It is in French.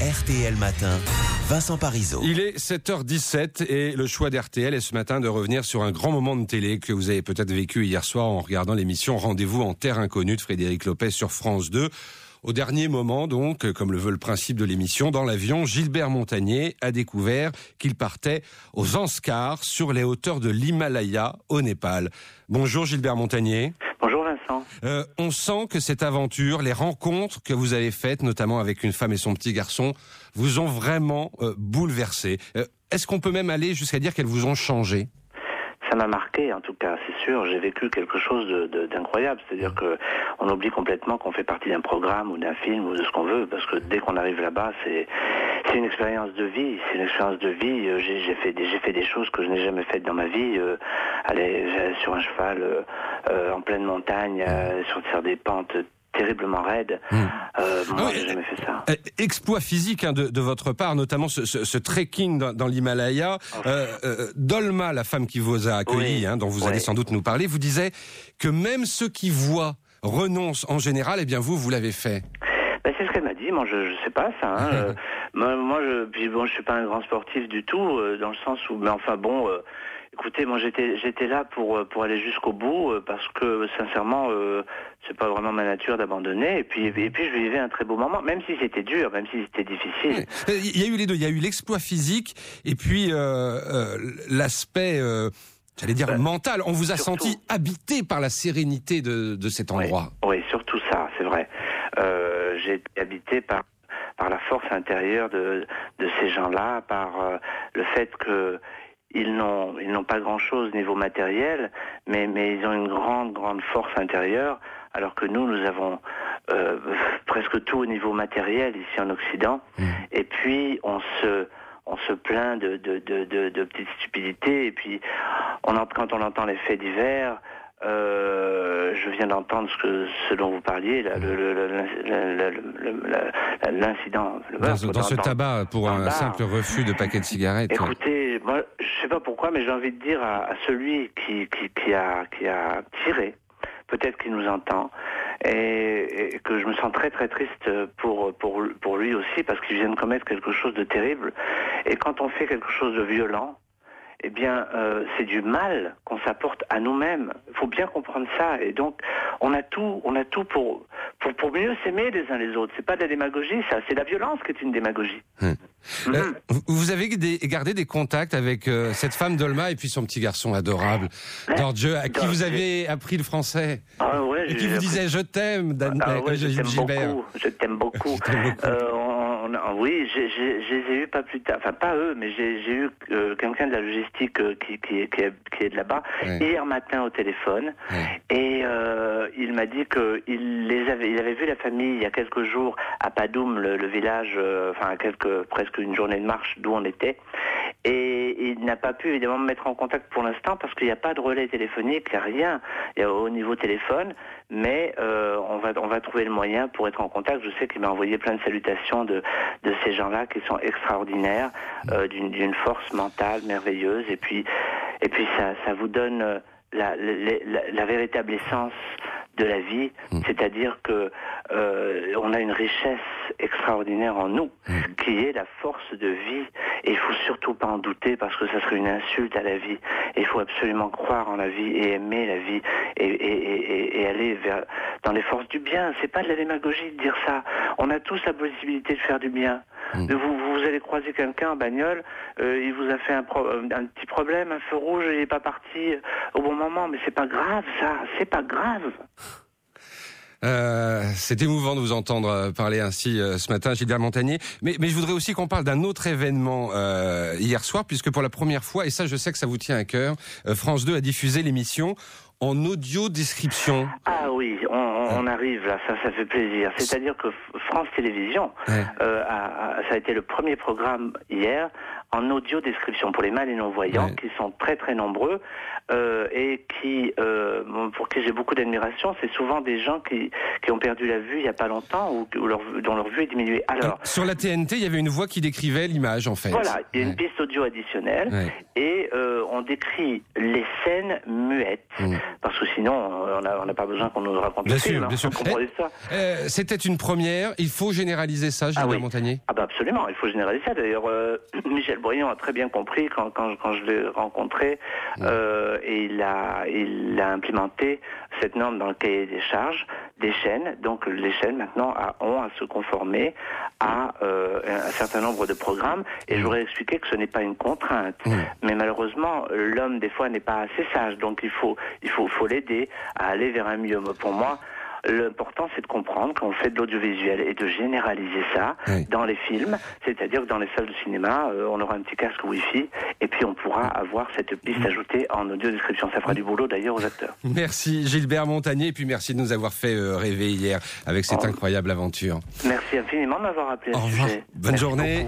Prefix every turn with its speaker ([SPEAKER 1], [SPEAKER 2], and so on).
[SPEAKER 1] RTL Matin, Vincent Parisot.
[SPEAKER 2] Il est 7h17 et le choix d'RTL est ce matin de revenir sur un grand moment de télé que vous avez peut-être vécu hier soir en regardant l'émission Rendez-vous en terre inconnue de Frédéric Lopez sur France 2. Au dernier moment, donc, comme le veut le principe de l'émission, dans l'avion, Gilbert Montagné a découvert qu'il partait aux Zanskars, sur les hauteurs de l'Himalaya, au Népal. Bonjour Gilbert Montagné.
[SPEAKER 3] Bonjour Vincent.
[SPEAKER 2] On sent que cette aventure, les rencontres que vous avez faites, notamment avec une femme et son petit garçon, vous ont vraiment bouleversé. Est-ce qu'on peut même aller jusqu'à dire qu'elles vous ont changé ?
[SPEAKER 3] Ça m'a marqué, en tout cas, c'est sûr. J'ai vécu quelque chose d'incroyable. C'est-à-dire que on oublie complètement qu'on fait partie d'un programme ou d'un film ou de ce qu'on veut, parce que dès qu'on arrive là-bas, c'est une expérience de vie. C'est une expérience de vie. J'ai fait des choses que je n'ai jamais faites dans ma vie. Aller sur un cheval en pleine montagne, sur des pentes terriblement raide. Moi, j'ai jamais fait ça.
[SPEAKER 2] Exploit physique de votre part, notamment ce trekking dans l'Himalaya. Dolma, la femme qui vous a accueilli, dont vous allez sans doute nous parler, vous disait que même ceux qui voient renoncent en général. Eh bien, vous l'avez fait.
[SPEAKER 3] C'est ce qu'elle m'a dit. Moi, je sais pas ça. Moi, je suis pas un grand sportif du tout, dans le sens où, mais enfin bon. Écoutez, moi j'étais là pour aller jusqu'au bout parce que sincèrement c'est pas vraiment ma nature d'abandonner et puis je vivais un très beau moment, même si c'était dur, même si c'était difficile.
[SPEAKER 2] Il y a eu les deux, il y a eu l'exploit physique et puis l'aspect j'allais dire mental. On vous a
[SPEAKER 3] surtout
[SPEAKER 2] senti habité par la sérénité de cet endroit.
[SPEAKER 3] Oui, surtout ça, c'est vrai. J'ai été habité par la force intérieure de ces gens-là, par le fait que ils n'ont pas grand-chose niveau matériel, mais ils ont une grande force intérieure, alors que nous avons presque tout au niveau matériel ici en Occident. Et puis on se plaint de petites stupidités. Et puis quand on entend les faits divers, je viens d'entendre ce dont vous parliez, l'incident.
[SPEAKER 2] Dans ce tabac pour un simple refus de paquet de cigarettes.
[SPEAKER 3] Écoutez, moi, je sais pas pourquoi, mais j'ai envie de dire à celui qui a tiré, peut-être qu'il nous entend, et que je me sens très triste pour lui aussi, parce qu'il vient de commettre quelque chose de terrible. Et quand on fait quelque chose de violent, eh bien, c'est du mal qu'on s'apporte à nous-mêmes. Il faut bien comprendre ça. Et donc, on a tout pour mieux s'aimer les uns les autres. C'est pas de la démagogie, ça. C'est la violence qui est une démagogie.
[SPEAKER 2] Vous avez gardé des contacts avec cette femme Dolma et puis son petit garçon adorable, Giorgio, à qui vous avez appris le français.
[SPEAKER 3] Ah ouais,
[SPEAKER 2] et qui vous disait je t'aime, Gilbert.
[SPEAKER 3] Je t'aime beaucoup. Oui, je les ai eu pas plus tard, enfin pas eux, mais j'ai eu quelqu'un de la logistique qui est de là-bas hier matin au téléphone, et il m'a dit que il avait vu la famille il y a quelques jours à Padoum, le village, presque une journée de marche d'où on était, et il n'a pas pu évidemment me mettre en contact pour l'instant parce qu'il n'y a pas de relais téléphonique, il n'y a rien au niveau téléphone, mais on va trouver le moyen pour être en contact. Je sais qu'il m'a envoyé plein de salutations de ces gens-là qui sont extraordinaires, d'une force mentale merveilleuse, et puis ça vous donne la véritable essence de la vie, c'est-à-dire que on a une richesse extraordinaire en nous, qui est la force de vie, et il faut surtout pas en douter parce que ça serait une insulte à la vie. Et il faut absolument croire en la vie et aimer la vie et aller dans les forces du bien. C'est pas de la démagogie de dire ça. On a tous la possibilité de faire du bien. Vous allez croiser quelqu'un en bagnole, il vous a fait un petit problème, un feu rouge, il n'est pas parti au bon moment, mais c'est pas grave ça, c'est pas grave.
[SPEAKER 2] C'est émouvant de vous entendre parler ainsi ce matin, Gilbert Montagné. Mais je voudrais aussi qu'on parle d'un autre événement hier soir, puisque pour la première fois, et ça je sais que ça vous tient à cœur, France 2 a diffusé l'émission en audio description.
[SPEAKER 3] Ah oui, on arrive là, ça fait plaisir. C'est-à-dire que France Télévisions, ça a été le premier programme hier en audio description pour les mal et non-voyants, qui sont très très nombreux, et pour qui j'ai beaucoup d'admiration. C'est souvent des gens qui ont perdu la vue il y a pas longtemps ou dont leur vue est diminuée. Alors,
[SPEAKER 2] sur la TNT, il y avait une voix qui décrivait l'image en fait.
[SPEAKER 3] Voilà, il y a une piste audio additionnelle, et on décrit les scènes muettes parce que sinon, on n'a pas besoin qu'on nous raconte
[SPEAKER 2] bien
[SPEAKER 3] le
[SPEAKER 2] sûr,
[SPEAKER 3] film.
[SPEAKER 2] Bien sûr. C'était une première. Il faut généraliser ça, Gilbert Montagné.
[SPEAKER 3] Ah bah absolument, il faut généraliser ça. D'ailleurs, Michel Briand a très bien compris quand je l'ai rencontré, et il a implémenté cette norme dans le cahier des charges des chaînes. Donc les chaînes maintenant ont à se conformer à un certain nombre de programmes. Et je voudrais expliquer que ce n'est pas une contrainte. Mais malheureusement, l'homme des fois n'est pas assez sage. Donc il faut l'aider à aller vers un mieux. Pour moi, l'important, c'est de comprendre qu'on fait de l'audiovisuel et de généraliser ça dans les films. C'est-à-dire que dans les salles de cinéma, on aura un petit casque Wi-Fi et puis on pourra avoir cette piste ajoutée en audio-description. Ça fera du boulot d'ailleurs aux acteurs.
[SPEAKER 2] Merci Gilbert Montagné et puis merci de nous avoir fait rêver hier avec cette incroyable aventure.
[SPEAKER 3] Merci infiniment de m'avoir appelé.
[SPEAKER 2] Au revoir. Bonne journée.